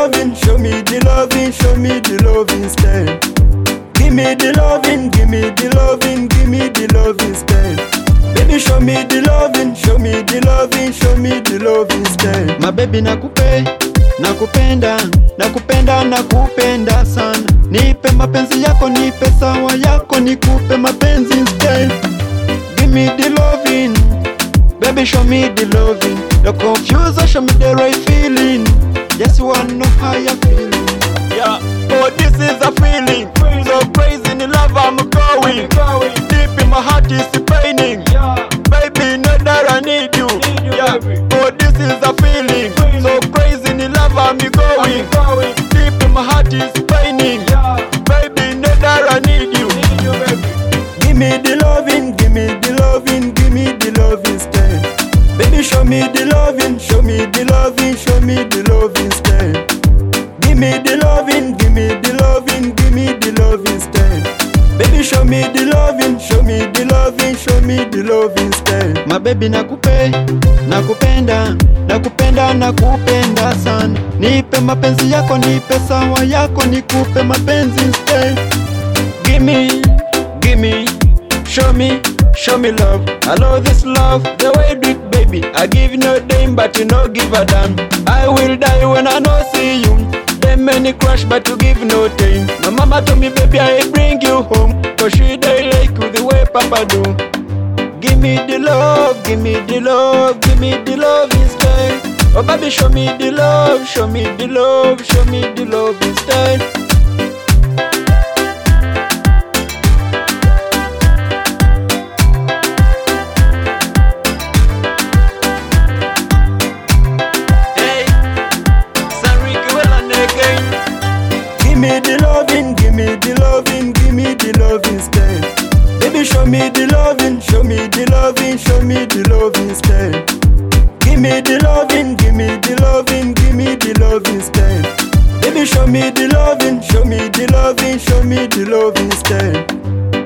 loving, show me the loving, show me the loving style. Give me the loving, give me the loving, give me the loving style. Baby, show me the loving, show me the loving, show me the loving style. My baby nakupenda, nakupenda sana. Nipe mapenzi yako, nipe sawa yako, nikupe mapenzi style. Give me the loving, baby, show me the loving. Don't confuse, show me the right feeling. Just wanna know how you feeling. Yeah, oh, this is a feeling. So crazy in love I'm going. Deep in my heart is paining. Baby, know that I need you. Yeah, oh, this is a feeling. So crazy in love I'm going. Deep in my heart is paining. Baby, know that I need you. Give me the loving, give me the loving, give me the loving style. Baby, show me the loving, show me the loving, show me the loving style. Give me the loving, give me the loving, give me the loving style. Baby, show me the loving, show me the loving, show me the loving style. My baby nakupenda sana. Nipe mapenzi yako, nipe sawa yako, nikupe mapenzi style. Give me, show me love. I love this love, the way you do it, baby. I give you no damn, but you no give a damn. I will die when I no see you. Them many crush, but you give no time. My mama told me, baby, I bring you home, cause she don't like you the way Papa do. Give me the love, give me the love, give me the love style. Oh baby, show me the love, show me the love, show me the love style. Give me the loving, give me the loving, give me the loving style. Baby, show me the loving, show me the loving, show me the loving style. Give me the loving, give me the loving, give me the loving style. Baby, show me the loving, show me the loving, show me the loving style.